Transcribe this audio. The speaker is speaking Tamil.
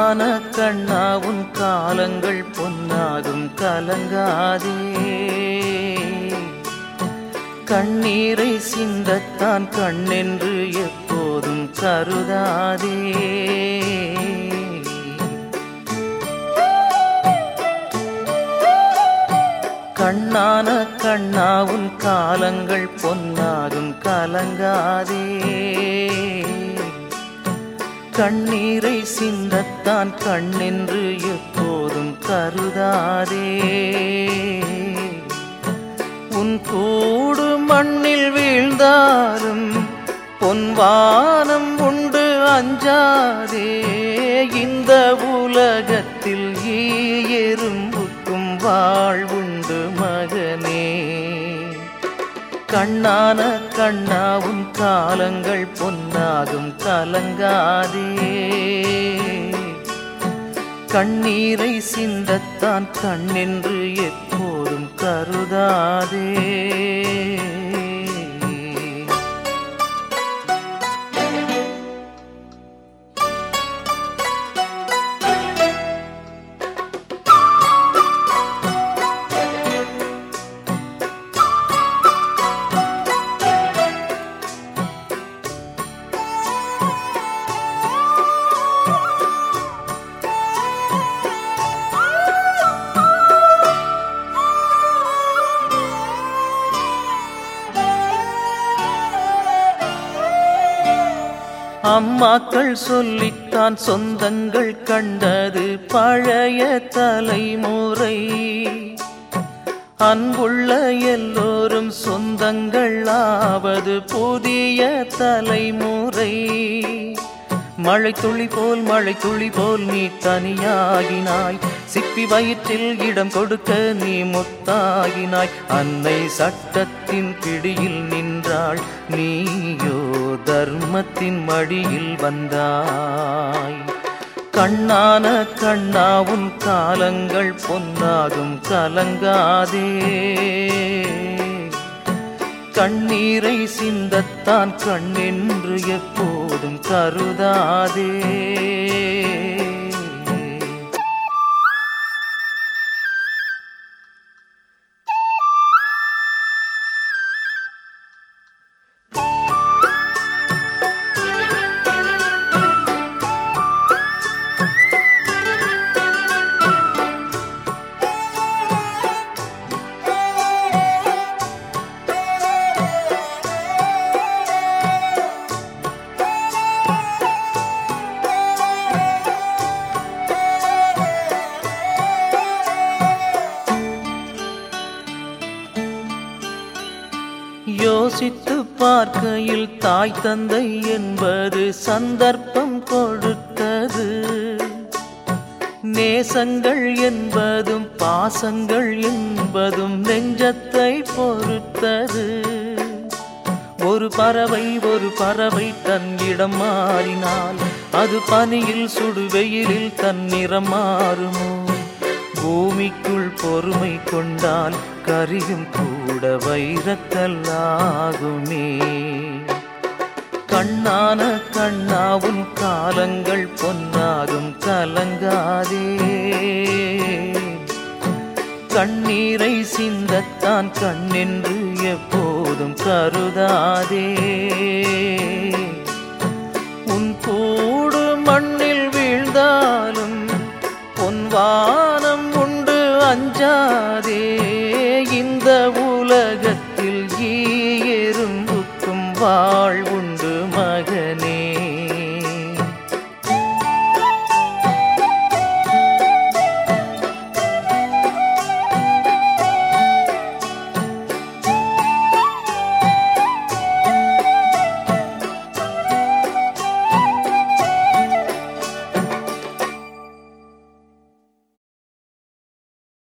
கண்ணான கண்ணா உன் காலங்கள் பொன்னாகும் கலங்காதே. கண்ணீரை சிந்தத்தான் கண்ணென்று எப்போதும் கருதாதே. கண்ணான கண்ணா உன் காலங்கள் பொன்னாகும் கலங்காதே. கண்ணீரை சிந்தத்தான் கண்ணென்று எப்போதும் கருதாதே. உன் கூடு மண்ணில் வீழ்ந்தாலும் பொன்வானம் உண்டு அஞ்சாதே. இந்த உலகத்தில் எறும்புக்கும் வாழ்வுண்டு மகனே. கண்ணான கண்ணா உன் காலங்கள் பொன்னாகும் கலங்காதே. கண்ணீரை சிந்தத்தான் கண்ணென்று எப்போதும் கருதாதே. அம்மாக்கள் சொல்லித்தான் சொந்தங்கள் கண்டது பழைய தலைமுறை. அன்புள்ள எல்லோரும் சொந்தங்கள் ஆவது புதிய தலைமுறை. மழை துளி போல் நீ தனியாகினாய். சிப்பி வயிற்றில் இடம் கொடுக்க நீ முத்தாகினாய். அன்னை சட்டத்தின் பிடியில் நின்றாள், நீயோ தர்மத்தின் மடியில் வந்தாய். கண்ணான கண்ணா உன் காலங்கள் பொன்னாகும் கலங்காதே. கண்ணீரை சிந்தத்தான் கண்ணென்று எப்போதும் கருதாதே. யோசித்து பார்க்கையில் தாய் தந்தை என்பது சந்தர்ப்பம் கொடுத்தது. நேசங்கள் என்பதும் பாசங்கள் என்பதும் நெஞ்சத்தை பொறுத்தது. ஒரு பறவை தன் இடம் மாறினால் அது பனியில் சுடுவெயிலில் தன் நிறம் மாறுமோ? பூமிக்குள் பொறுமை கொண்டால் கரியும் கூட வைரக்கல்லாகுமே. கண்ணான கண்ணா உன் காலங்கள் பொன்னாகும் கலங்காதே. கண்ணீரை சிந்தத்தான் கண்ணென்று எப்போதும் கருதாதே. உன் கூடு மண்ணில் வீழ்ந்தாலும் பொன்வானம் உண்டு அஞ்சாதே. இந்த உலகத்தில் எறும்புக்கும் வாழ்வு